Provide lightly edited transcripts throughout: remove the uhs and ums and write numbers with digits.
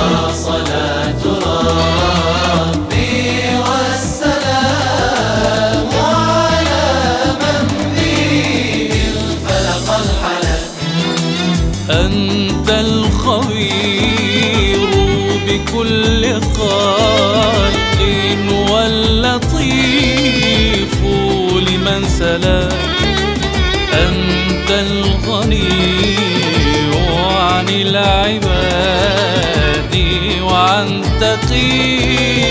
وصلاة ربي والسلام على من به الفلق الحلال. أنت الخبير بكل خلق واللطيف لمن سلك. أنت الغني عن العباد وعن تقي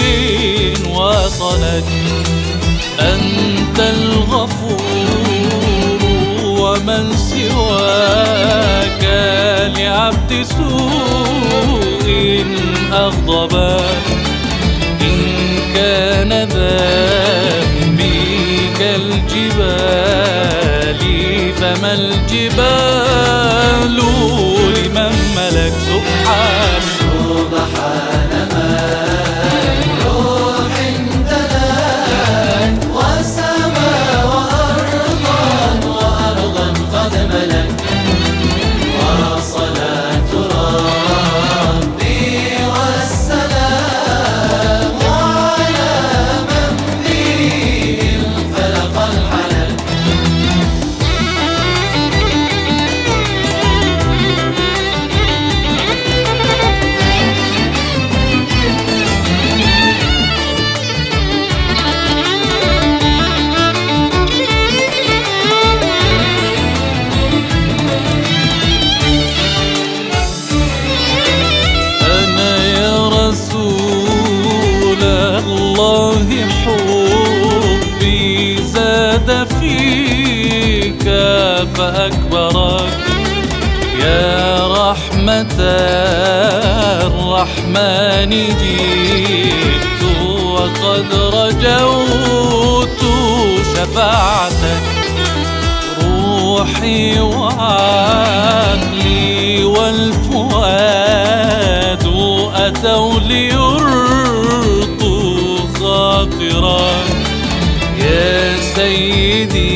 وصلك. أنت الغفور ومن سواك لعبد سوء أغضبك. إن كان ذنبي كالجبال فما الجبال لمن ملك. سبحان من روح امتلأت والسماء وأرضا قد ملك. وصلاة ربي والسلام على من به الفلق الحلال. الله حبي زاد فيك فأكبرك. يا رحمة الرحمن جئت وقد رجوت شفاعتك. روحي وعقلي والفؤاد أتوا ليرضوا خاطرك. يا سيدي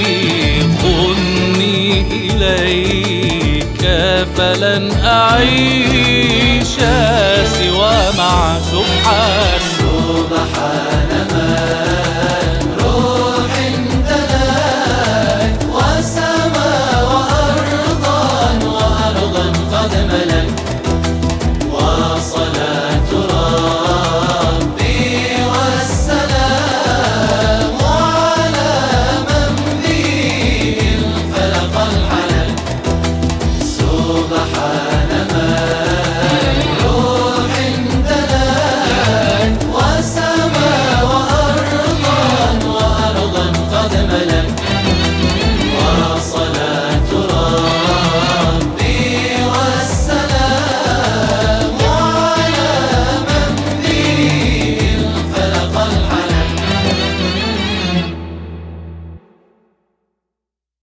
خذني إليك فلن أعيش سوى مع. سبحان